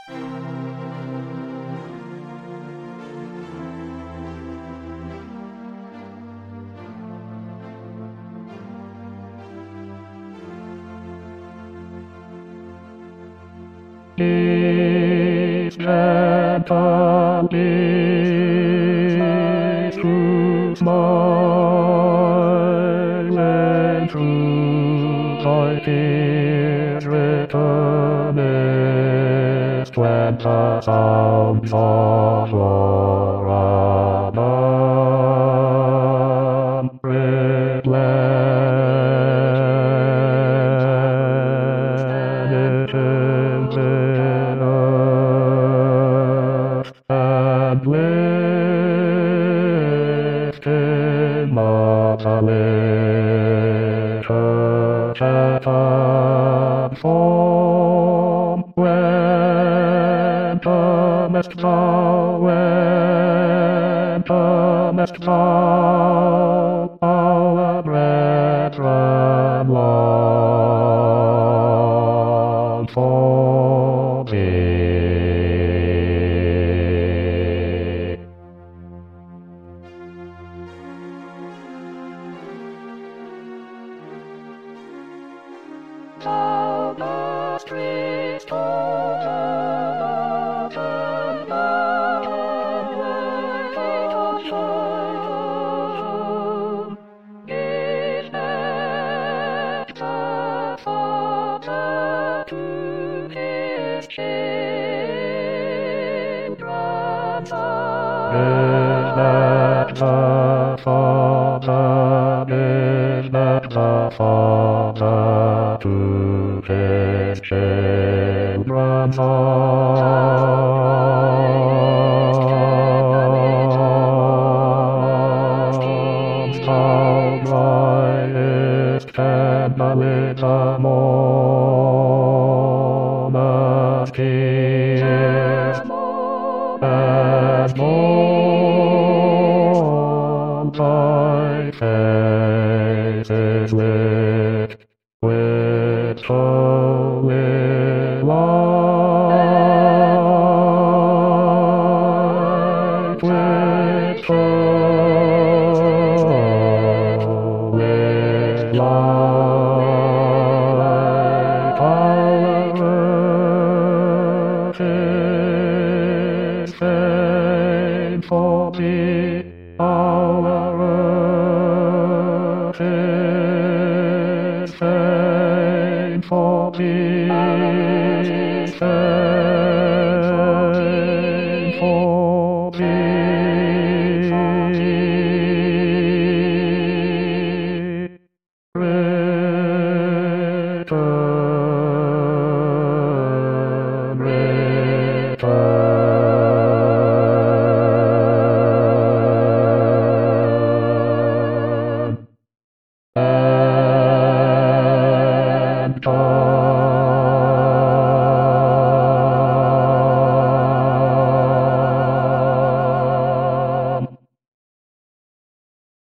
Please gently through smiling through thy tears returnest when the sounds of your Adam and lifted not a little Satan form went thou, our brethren long for thee. Thou dost restore the broken light of Zion. Give back the Father to his children's eyes. Give back the Father, give back the Father to his children's arms. Thou brightest candle in the moment's tears, and morn thy face is lit with holy light, with holy light. Our earth is fain for thee, our earth is fain for thee, fain for thee. Return